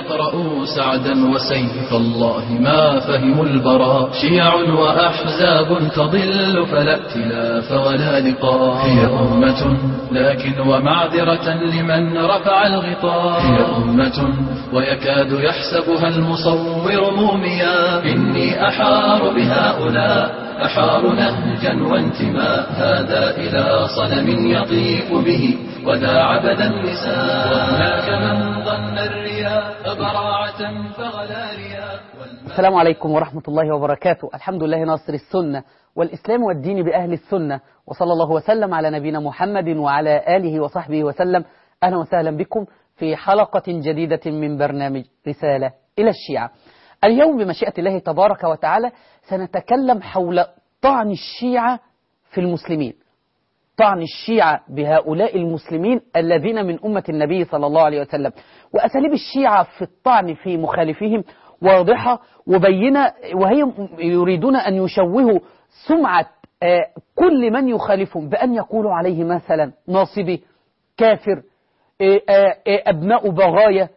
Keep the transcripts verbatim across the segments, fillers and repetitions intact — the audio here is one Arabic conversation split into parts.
يقرأوا سعدا وسيف الله ما فهموا البراء. شيع وأحزاب تضل فلا ائتلاف ولا لقاء. هي أمة لكن ومعذرة لمن رفع الغطاء. هي أمة ويكاد يحسبها المصور موميا. إني أحار بهؤلاء أحار نهجا وانتماء. هذا إلى صنم يطيف به وذا عبد النساء. وهناك من ظن الرياء براعة فغلا رياء. السلام عليكم ورحمة الله وبركاته. الحمد لله ناصر السنة والإسلام والدين بأهل السنة، وصلى الله وسلم على نبينا محمد وعلى آله وصحبه وسلم. أهلا وسهلا بكم في حلقة جديدة من برنامج رسالة إلى الشيعة. اليوم بمشيئة الله تبارك وتعالى سنتكلم حول طعن الشيعة في المسلمين، طعن الشيعة بهؤلاء المسلمين الذين من أمة النبي صلى الله عليه وسلم. وأساليب الشيعة في الطعن في مخالفيهم واضحة وبينة، وهي يريدون أن يشوهوا سمعة كل من يخالفهم بأن يقولوا عليه مثلا ناصبي، كافر، أبناء بغايا،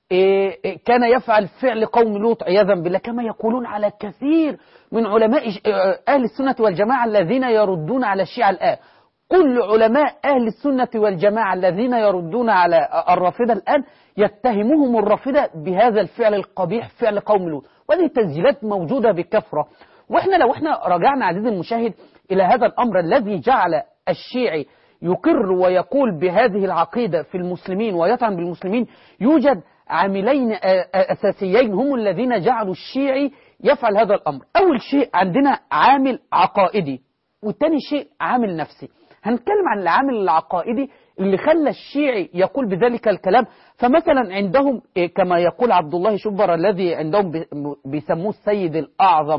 كان يفعل فعل قوم لوط عياذا بالله، كما يقولون على كثير من علماء أهل السنة والجماعة الذين يردون على الشيعة الآن. كل علماء أهل السنة والجماعة الذين يردون على الرافضة الآن يتهمهم الرافضة بهذا الفعل القبيح، فعل قوم لوط، وهذه التسجيلات موجودة بكثرة. وإحنا لو إحنا رجعنا عزيزي المشاهد إلى هذا الأمر الذي جعل الشيعي يقر ويقول بهذه العقيدة في المسلمين ويطعن بالمسلمين، يوجد عاملين أساسيين هم الذين جعلوا الشيعي يفعل هذا الأمر. أول شيء عندنا عامل عقائدي، والثاني شيء عامل نفسي. هنتكلم عن العامل العقائدي اللي خلى الشيعي يقول بذلك الكلام. فمثلا عندهم كما يقول عبد الله شبر الذي عندهم بيسموه السيد الأعظم،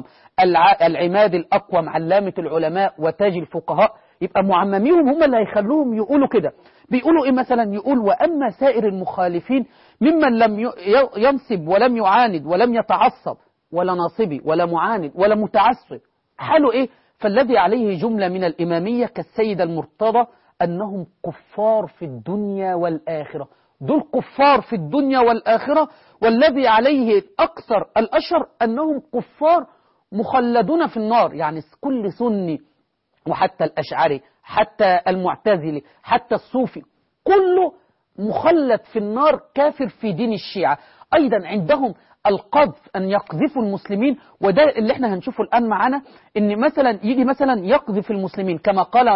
العماد الأقوم، علامة العلماء وتاج الفقهاء، يبقى معمميهم هم اللي هيخلوهم يقولوا كده. بيقولوا إيه مثلا؟ يقول وأما سائر المخالفين ممن لم ينصب ولم يعاند ولم يتعصب، ولا ناصبي ولا معاند ولا متعصب، حاله إيه؟ فالذي عليه جملة من الإمامية كالسيد المرتضى أنهم كفار في الدنيا والآخرة. دول كفار في الدنيا والآخرة، والذي عليه أكثر الأشهر أنهم كفار مخلدون في النار. يعني كل سني وحتى الأشعري حتى المعتزلي حتى الصوفي كله مخلد في النار، كافر في دين الشيعة. أيضا عندهم القذف، أن يقذفوا المسلمين، وده اللي احنا هنشوفه الآن معنا، إن مثلا يجي مثلا يقذف المسلمين كما قال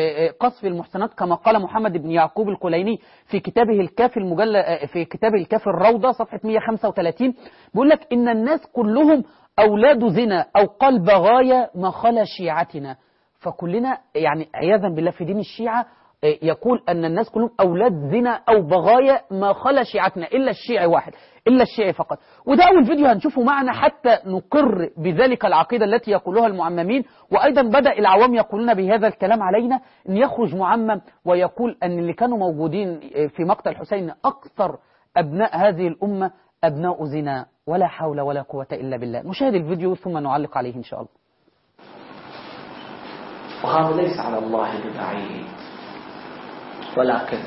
قذف المحسنات، كما قال محمد بن يعقوب الكليني في كتابه الكافي المجلد في كتابه الكافي الروضة صفحة مئة وخمسة وثلاثين، بيقول لك إن الناس كلهم أولاد زنا أو قال بغايا ما خلا شيعتنا. فكلنا يعني عياذا بالله في دين الشيعة يقول أن الناس كلهم أولاد زنا أو بغايا ما خلا شيعتنا إلا الشيعي واحد، إلا الشيعي فقط. وده أول فيديو هنشوفه معنا حتى نقر بذلك العقيدة التي يقولها المعممين. وأيضا بدأ العوام يقولون بهذا الكلام علينا، أن يخرج معمم ويقول أن اللي كانوا موجودين في مقتل الحسين أكثر أبناء هذه الأمة أبناء زنا، ولا حول ولا قوة إلا بالله. نشاهد الفيديو ثم نعلق عليه إن شاء الله. وهذا ليس على الله ببعيد، ولكن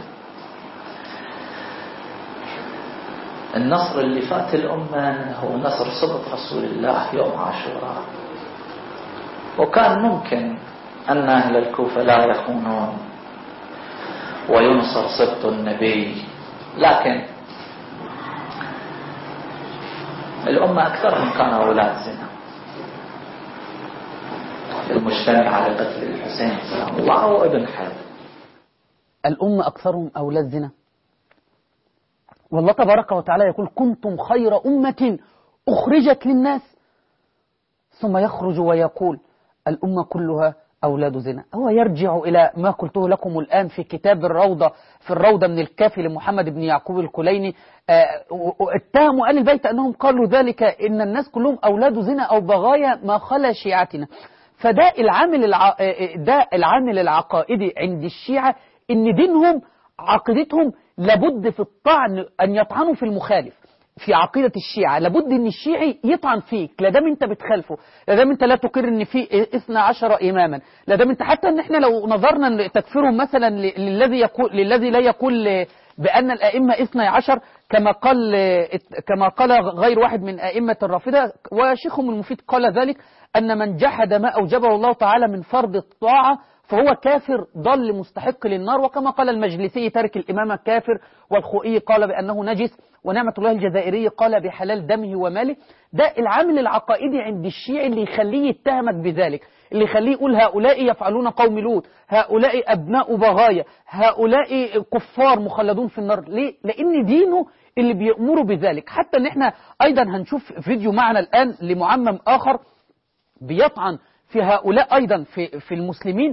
النصر اللي فات الأمة هو نصر سبط رسول الله يوم عاشوراء، وكان ممكن أن أهل الكوفة لا يخونون وينصر سبط النبي، لكن الأمة أكثرهم كانوا أولاد زنا. المجتمع على قتل الحسين سلام الله وابن حلب، الأمة أكثرهم أولاد زنا. والله تبارك وتعالى يقول كنتم خير أمة أخرجت للناس، ثم يخرج ويقول الأمة كلها أولاد زنا. هو يرجع إلى ما قلته لكم الآن في كتاب الروضة، في الروضة من الكافي لمحمد بن يعقوب الكليني. اتهموا آل البيت أنهم قالوا ذلك، إن الناس كلهم أولاد زنا أو بغايا ما خلا شيعتنا. فده العامل الع... ده العامل العقائدي عند الشيعة، إن دينهم عقيدتهم لابد في الطعن أن يطعنوا في المخالف. في عقيدة الشيعة لابد ان الشيعي يطعن فيك، لا دام انت بتخالفه، لا دام انت لا تقر ان في اثنا عشر اماما، لا دام انت حتى ان احنا لو نظرنا تكفيرهم مثلا للذي يقول للذي لا يقول بان الائمه اثني عشر، كما قال كما قال غير واحد من أئمة الرافضة وشيخهم المفيد قال ذلك أن من جحد ما أوجبه الله تعالى من فرض الطاعة فهو كافر ضل مستحق للنار. وكما قال المجلسي تارك الإمامة كافر، والخوئي قال بأنه نجس، ونعمة الله الجزائري قال بحلال دمه وماله. ده العامل العقائدي عند الشيعي اللي يخليه يتهمك بذلك، اللي يخليه يقول هؤلاء يفعلون قوم لوط، هؤلاء أبناء بغايا، هؤلاء كفار مخلدون في النار. ليه؟ لأن دينه اللي بيأمره بذلك. حتى ان احنا أيضا هنشوف فيديو معنا الآن لمعمم آخر بيطعن في هؤلاء أيضا في, في المسلمين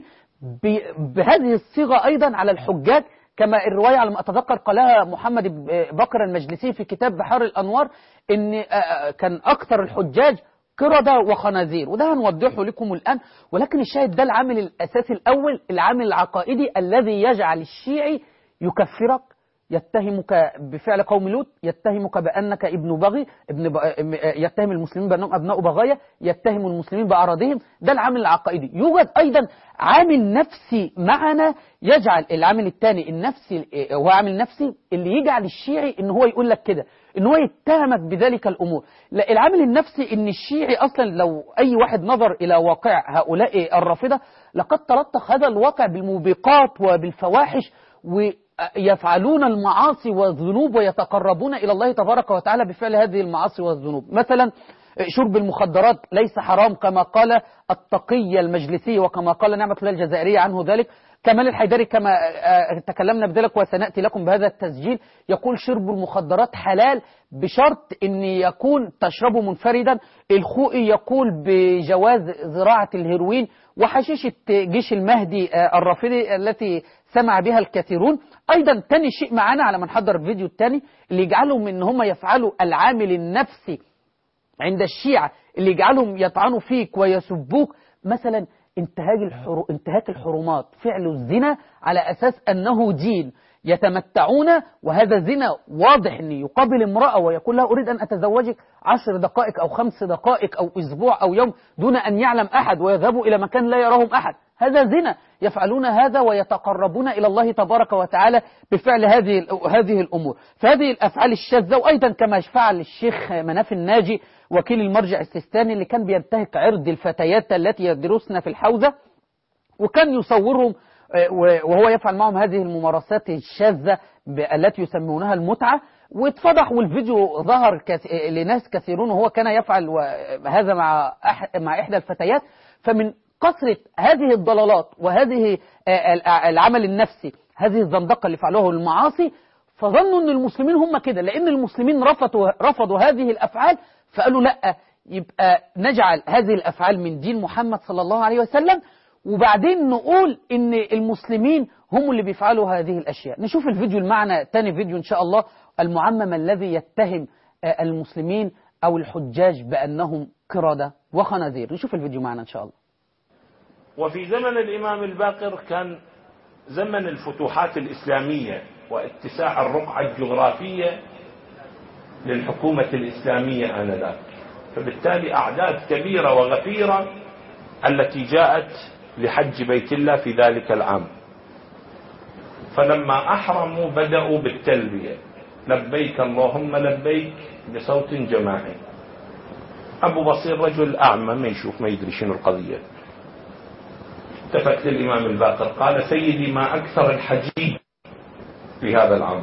بهذه الصيغة أيضا على الحجاج، كما الرواية على ما أتذكر قالها محمد بكر المجلسي في كتاب بحار الأنوار إن كان أكثر الحجاج قردة وخنازير، وده هنوضحه لكم الآن. ولكن الشاهد ده العامل الأساسي الأول، العامل العقائدي الذي يجعل الشيعي يكفرك، يتهمك بفعل قوم لوط، يتهمك بأنك ابن بغي، ابن ب... يتهم المسلمين بأنهم أبناء بغايا، يتهم المسلمين بأعراضهم. ده العامل العقائدي. يوجد أيضا عامل نفسي معنا يجعل العامل الثاني النفسي، هو عامل نفسي اللي يجعل الشيعي إن هو يقول لك كده، إن هو يتهمك بذلك الأمور. لا، العامل النفسي إن الشيعي أصلا لو أي واحد نظر إلى واقع هؤلاء الرافضة لقد تلطخ هذا الواقع بالموبقات وبالفواحش، ويفعلون المعاصي والذنوب ويتقربون إلى الله تبارك وتعالى بفعل هذه المعاصي والذنوب. مثلا شرب المخدرات ليس حرام كما قال التقي المجلسي، وكما قال نعمة الله الجزائرية عنه ذلك. كمال الحيدري كما تكلمنا بذلك وسنأتي لكم بهذا التسجيل يقول شرب المخدرات حلال بشرط أن يكون تشربه منفردا. الخوئي يقول بجواز زراعة الهيروين وحشيشة جيش المهدي الرافضي التي سمع بها الكثيرون. أيضا تاني شيء معنا على من حضر الفيديو الثاني اللي يجعلهم ان هم يفعلوا العامل النفسي عند الشيعة اللي يجعلهم يطعنوا فيك ويسبوك، مثلا انتهاك الحرو... انتهاك الحرمات، فعل الزنا على أساس أنه دين، يتمتعون وهذا زنا واضح أن يقابل امرأة ويقول لها أريد أن أتزوجك عشر دقائق أو خمس دقائق أو أسبوع أو يوم دون أن يعلم أحد، ويذهبوا إلى مكان لا يراهم أحد، هذا زنا. يفعلون هذا ويتقربون إلى الله تبارك وتعالى بفعل هذه هذه الأمور. فهذه الأفعال الشاذة. وأيضا كما فعل الشيخ مناف الناجي وكيل المرجع السيستاني اللي كان بينتهك عرض الفتيات التي يدرسن في الحوزة، وكان يصورهم وهو يفعل معهم هذه الممارسات الشاذة التي يسمونها المتعة، واتفضح والفيديو ظهر لناس كثيرون وهو كان يفعل هذا مع مع إحدى الفتيات. فمن كثرة هذه الضلالات وهذه العمل النفسي، هذه الزندقة اللي فعلوه المعاصي، فظنوا أن المسلمين هم كده، لأن المسلمين رفضوا رفضوا هذه الأفعال، فقالوا لا، يبقى نجعل هذه الأفعال من دين محمد صلى الله عليه وسلم، وبعدين نقول ان المسلمين هم اللي بيفعلوا هذه الاشياء. نشوف الفيديو المعنى تاني فيديو ان شاء الله، المعمم الذي يتهم المسلمين او الحجاج بانهم قردة وخنازير. نشوف الفيديو معنا ان شاء الله. وفي زمن الامام الباقر كان زمن الفتوحات الاسلامية واتساع الرقعة الجغرافية للحكومة الاسلامية آنذاك، فبالتالي اعداد كبيرة وغفيرة التي جاءت لحج بيت الله في ذلك العام. فلما أحرموا بدأوا بالتلبية، لبيك اللهم لبيك، بصوت جماعي. أبو بصير رجل أعمى ما يشوف ما يدري شنو القضية، التفت للإمام الباقر قال سيدي ما أكثر الحجيج في هذا العام.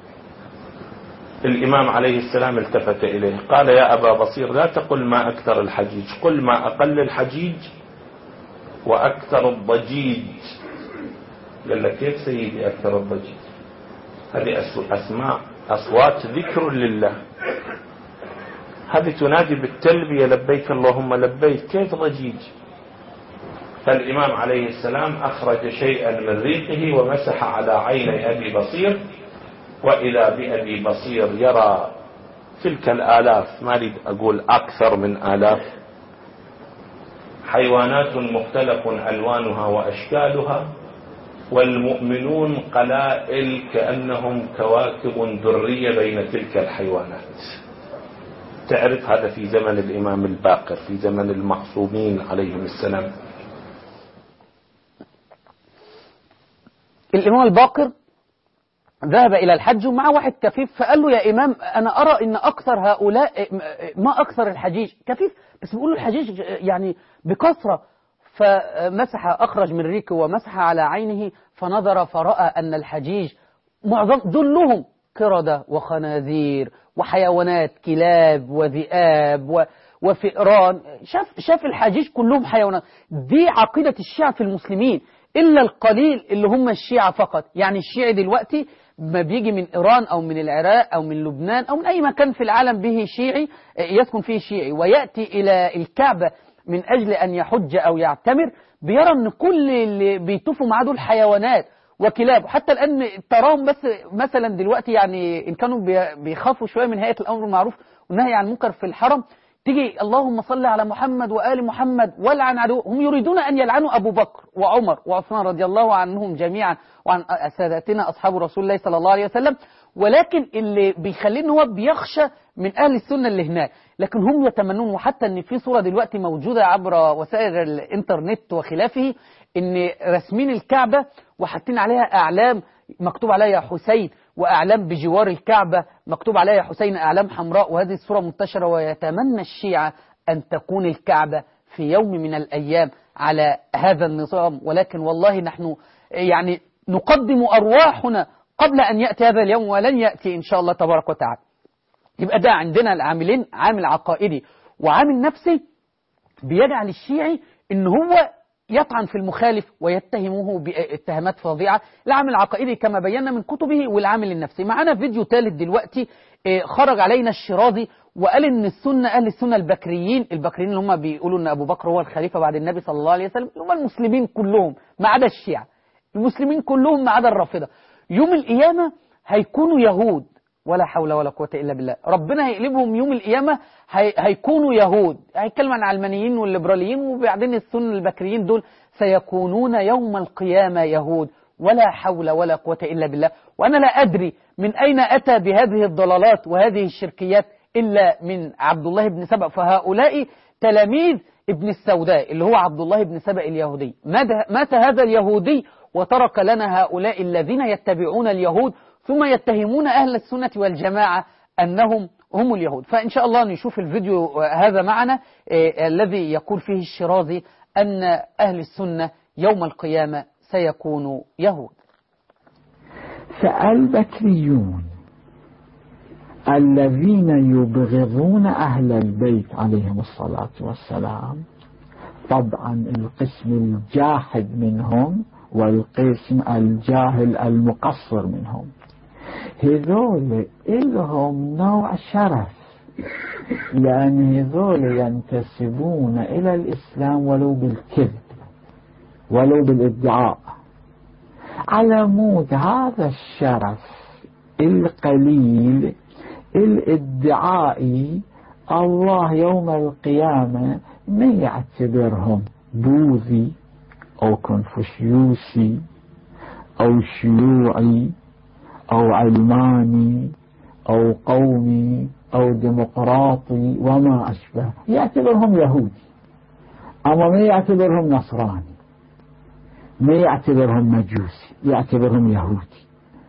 الإمام عليه السلام التفت إليه قال يا أبا بصير لا تقل ما أكثر الحجيج، قل ما أقل الحجيج وأكثر الضجيج. قال لك كيف سيدي أكثر الضجيج؟ هذه أسماء أصوات ذكر لله، هذه تنادي بالتلبية لبيك اللهم لبيك، كيف ضجيج؟ فالإمام عليه السلام أخرج شيئا من ريقه ومسح على عيني أبي بصير، وإذا بأبي بصير يرى تلك الآلاف، ما أريد أقول أكثر من آلاف، حيوانات مختلف ألوانها وأشكالها، والمؤمنون قلائل كأنهم كواكب درية بين تلك الحيوانات. تعرف هذا في زمن الإمام الباقر، في زمن المعصومين عليهم السلام. الإمام الباقر ذهب إلى الحج ومع واحد كفيف، فقال له يا إمام أنا أرى إن أكثر هؤلاء، ما أكثر الحجيج كفيف، بس بيقولوا الحجيج يعني بكثرة. فمسح، أخرج من ريكه ومسح على عينه فنظر فرأى أن الحجيج معظم جلهم قردة وخنازير وحيوانات، كلاب وذئاب و وفئران. شاف شاف الحجيج كلهم حيوانات. دي عقيدة الشيعة في المسلمين، إلا القليل اللي هم الشيعة فقط. يعني الشيعي دلوقتي ما بيجي من إيران أو من العراق أو من لبنان أو من أي مكان في العالم به شيعي يسكن فيه شيعي ويأتي إلى الكعبة من أجل أن يحج أو يعتمر، بيرى أن كل اللي بيطوفوا معاه دول حيوانات وكلاب. حتى الآن تراهم بس مثلا دلوقتي يعني إن كانوا بيخافوا شوية من هيئة الأمر بالمعروف والنهي عن المنكر في الحرم، تيجي اللهم صل على محمد وآل محمد والعن عدو، هم يريدون أن يلعنوا أبو بكر وعمر وعثمان رضي الله عنهم جميعا وعن ساداتنا أصحاب رسول الله صلى الله عليه وسلم. ولكن اللي بيخليه ان هو بيخشى من أهل السنة اللي هناك، لكن هم يتمنون. وحتى ان في صورة دلوقتي موجودة عبر وسائل الانترنت وخلافه، ان رسمين الكعبة وحاطين عليها أعلام مكتوب عليها يا حسين، وأعلام بجوار الكعبة مكتوب عليها يا حسين، أعلام حمراء. وهذه الصورة منتشرة، ويتمنى الشيعة أن تكون الكعبة في يوم من الأيام على هذا النظام. ولكن والله نحن يعني نقدم أرواحنا قبل أن يأتي هذا اليوم، ولن يأتي إن شاء الله تبارك وتعالى. يبقى ده عندنا العاملين، عامل عقائدي وعامل نفسي بيجعل الشيعي إن هو يطعن في المخالف ويتهمه باتهامات فظيعة. العامل العقائدي كما بينا من كتبه، والعامل النفسي. معنا فيديو ثالث دلوقتي خرج علينا الشيرازي وقال ان السنة، اهل السنة البكريين، البكريين اللي هم بيقولوا ان ابو بكر هو الخليفة بعد النبي صلى الله عليه وسلم، هم المسلمين كلهم ما عدا الشيعة، المسلمين كلهم ما عدا الرافضة، يوم القيامة هيكونوا يهود. ولا حول ولا قوة إلا بالله. ربنا هيقلبهم يوم القيامة هي... هيكونوا يهود. هيتكلم عن العلمانيين والليبراليين، وبعدين السنة البكريين دول سيكونون يوم القيامة يهود. ولا حول ولا قوة إلا بالله. وأنا لا أدري من أين أتى بهذه الضلالات وهذه الشركيات إلا من عبد الله بن سبأ. فهؤلاء تلاميذ ابن السوداء اللي هو عبد الله بن سبأ اليهودي. مات هذا اليهودي وترك لنا هؤلاء الذين يتبعون اليهود ثم يتهمون أهل السنة والجماعة أنهم هم اليهود. فإن شاء الله نشوف الفيديو هذا معنا آه الذي يقول فيه الشيرازي أن أهل السنة يوم القيامة سيكونوا يهود. فالبكريون الذين يبغضون أهل البيت عليهم الصلاة والسلام، طبعا القسم الجاحد منهم والقسم الجاهل المقصر منهم، هذول إلهم نوع شرف، لأن هذول ينتسبون إلى الإسلام ولو بالكذب ولو بالادعاء. على مود هذا الشرف القليل الادعائي، الله يوم القيامة ما يعتبرهم بوذي أو كونفوشيوسي أو شيوعي أو علماني أو قومي أو ديمقراطي وما أشبه، يعتبرهم يهودي. أما ما يعتبرهم نصراني، ما يعتبرهم مجوسي، يعتبرهم يهودي.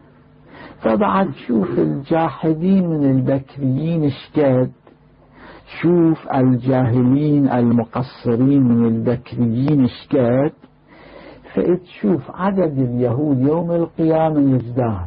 فبعد شوف الجاحدين من البكريين اشكاد، شوف الجاهلين المقصرين من البكريين اشكاد، فتشوف عدد اليهود يوم القيامة يزداد.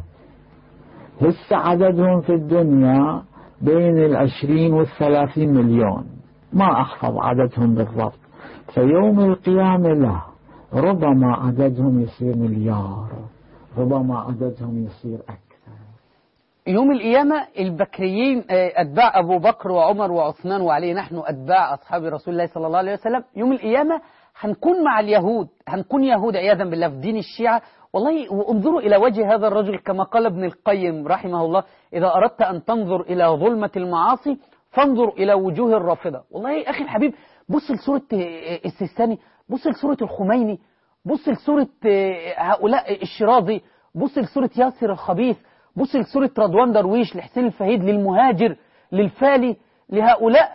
هسه عددهم في الدنيا بين العشرين والثلاثين مليون، ما أحفظ عددهم بالضبط. فيوم القيامة لا، ربما عددهم يصير مليار، ربما عددهم يصير أكثر. يوم القيامة البكريين أتباع أبو بكر وعمر وعثمان وعلي، نحن أتباع أصحاب رسول الله صلى الله عليه وسلم، يوم القيامة هنكون مع اليهود، هنكون يهود عياذا بالله في دين الشيعة. والله وانظروا إلى وجه هذا الرجل كما قال ابن القيم رحمه الله: إذا أردت أن تنظر إلى ظلمة المعاصي فانظر إلى وجوه الرافضة. والله يا أخي الحبيب، بص لسورة السيستاني، بص لسورة الخميني، بص لسورة هؤلاء الشيرازي، بص لسورة ياسر الخبيث، بص لسورة رضوان درويش، لحسين الفهيد، للمهاجر، للفالي، لهؤلاء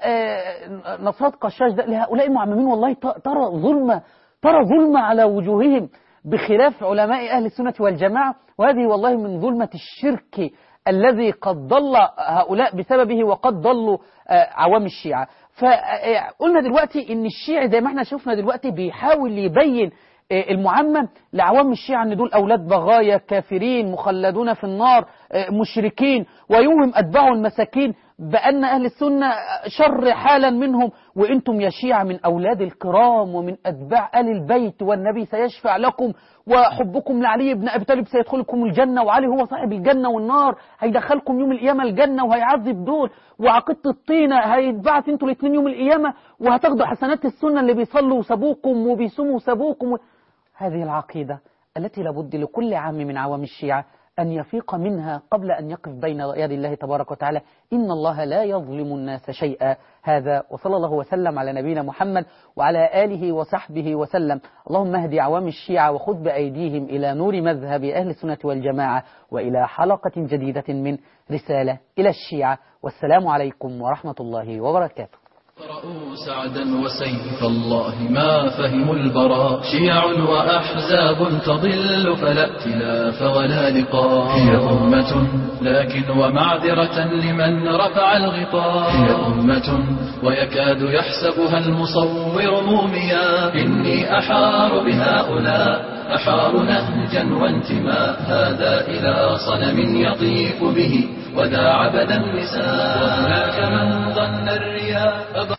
نصاد قشاش ده، لهؤلاء المعممين. والله ترى ظلمة، ترى ظلمة على وجوههم. بخلاف علماء أهل السنة والجماعة، وهذه والله من ظلمة الشرك الذي قد ضل هؤلاء بسببه وقد ضلوا عوام الشيعة. فقلنا دلوقتي ان الشيعي زي ما احنا شفنا دلوقتي بيحاول يبين المعمم لعوام الشيعة ان دول اولاد بغايا كافرين مخلدون في النار مشركين، ويوهم اتباعه المساكين بان اهل السنة شر حالا منهم، وانتم يا شيعة من اولاد الكرام ومن اتباع ال البيت، والنبي سيشفع لكم، وحبكم لعلي بن ابي طالب سيدخلكم الجنة، وعلي هو صاحب الجنة والنار، هيدخلكم يوم القيامة الجنة وهيعذب دول، وعقيدة الطينة هيتبعت انتوا الاثنين يوم القيامة وهتاخدوا حسنات السنة اللي بيصلوا وسابوكم وبيصوموا وسابوكم. هذه العقيدة التي لابد لكل عام من عوام الشيعة أن يفيق منها قبل أن يقف بين يدي الله تبارك وتعالى. إن الله لا يظلم الناس شيئا. هذا وصلى الله وسلم على نبينا محمد وعلى آله وصحبه وسلم. اللهم اهدي عوام الشيعة وخذ بأيديهم إلى نور مذهب أهل السنة والجماعة وإلى حلقة جديدة من رسالة إلى الشيعة، والسلام عليكم ورحمة الله وبركاته. قرأوا سعدا وسيف الله ما فهموا البراء، شيع وأحزاب تضل فلا ائتلاف ولا لقاء، هي أمة لكن ومعذرة لمن رفع الغطاء، هي أمة ويكاد يحسبها المصور موميا، إني أحار بهؤلاء أحار نهجا وانتماء، هذا إلى صنم يطيف به وذا عبد النساء، وهناك من ظن الرياء